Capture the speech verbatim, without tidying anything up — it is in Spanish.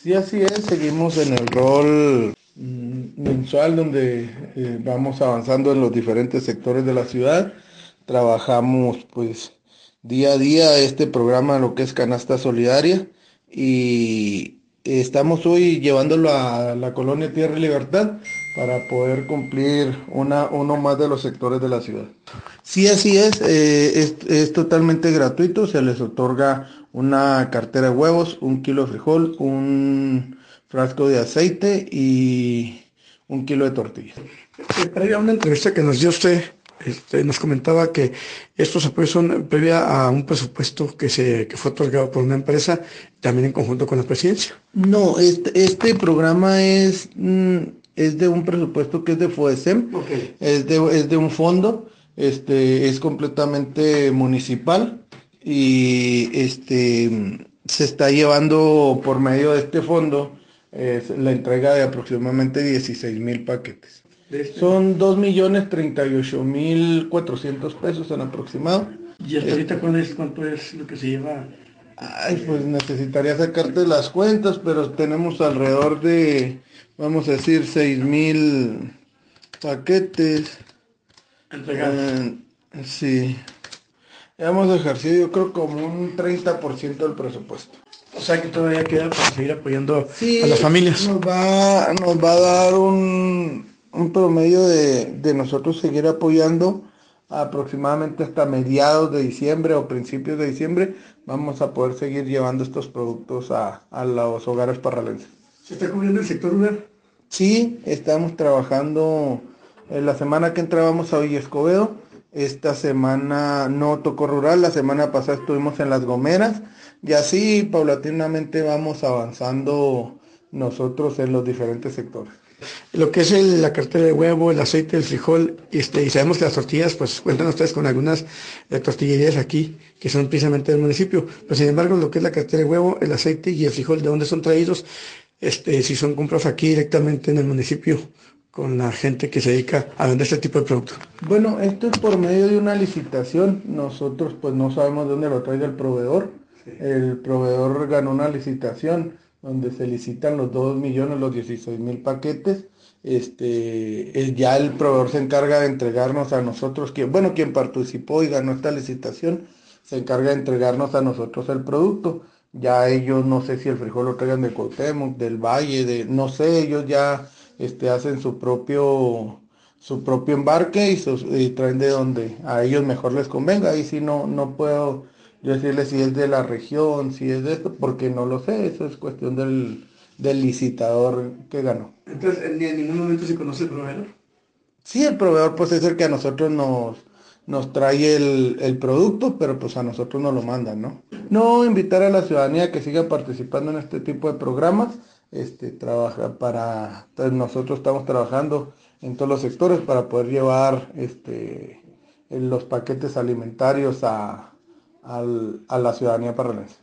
Sí, así es, seguimos en el rol mm, mensual donde eh, vamos avanzando en los diferentes sectores de la ciudad. Trabajamos pues día a día este programa, lo que es Canasta Solidaria, y estamos hoy llevándolo a la colonia Tierra y Libertad para poder cumplir una, uno más de los sectores de la ciudad. Sí, así es, eh, es, es totalmente gratuito, se les otorga una cartera de huevos, un kilo de frijol, un frasco de aceite y un kilo de tortillas. Eh, previa a una entrevista que nos dio usted, este, nos comentaba que estos apoyos son previa a un presupuesto que se que fue otorgado por una empresa, también en conjunto con la presidencia. No, este, este programa es, mm, es de un presupuesto que es de FOESEM, Ok. es de, es de un fondo, este, es completamente municipal y este, mm, se está llevando por medio de este fondo eh, la entrega de aproximadamente dieciséis mil paquetes. De este. Son dos millones treinta y ocho mil cuatrocientos pesos en aproximado. Y hasta ahorita, Este, ¿cuál es, cuánto es lo que se lleva? Ay, pues necesitaría sacarte las cuentas, pero tenemos alrededor de, vamos a decir, seis mil paquetes. Entregados. Eh, sí, hemos ejercido yo creo como un treinta por ciento del presupuesto. O sea que todavía queda para seguir apoyando a las Sí, familias. nos va, nos va a dar un, un promedio de, de nosotros seguir apoyando aproximadamente hasta mediados de diciembre o principios de diciembre. Vamos a poder seguir llevando estos productos a, a los hogares parralenses. ¿Se está cubriendo el sector rural? Sí, estamos trabajando, eh, la semana que entra vamos a Villa Escobedo, esta semana no tocó rural, la semana pasada estuvimos en Las Gomeras y así paulatinamente vamos avanzando nosotros en los diferentes sectores. Lo que es el- la cartera de huevo, el aceite, el frijol, este, y sabemos que las tortillas, pues cuentan ustedes con algunas eh, tortillerías aquí que son precisamente del municipio, pero sin embargo lo que es la cartera de huevo, el aceite y el frijol, ¿de dónde son traídos? Este, si son comprados aquí directamente en el municipio con la gente que se dedica a vender este tipo de productos. Bueno, esto es por medio de una licitación, nosotros pues no sabemos de dónde lo traiga el proveedor, el proveedor ganó una licitación donde se licitan los dos millones, los dieciséis mil paquetes. Este, el- ya el proveedor se encarga de entregarnos a nosotros, quien, bueno, quien participó y ganó esta licitación, se encarga de entregarnos a nosotros el producto. Ya ellos, no sé si el frijol lo traigan de Cuauhtémoc, del Valle, de, no sé, ellos ya este, hacen su propio, su propio embarque y, sus- y traen de donde a ellos mejor les convenga. Ahí sí no, no puedo yo decirles si es de la región, si es de esto, porque no lo sé, eso es cuestión del, del licitador que ganó. Entonces, ni en ningún momento se conoce el proveedor. Sí, el proveedor pues es el que a nosotros nos, nos trae el, el producto, pero pues a nosotros nos lo mandan, ¿no? No, invitar a la ciudadanía que siga participando en este tipo de programas, este, trabaja para, pues, nosotros estamos trabajando en todos los sectores para poder llevar este, los paquetes alimentarios a, al- a la ciudadanía parranense.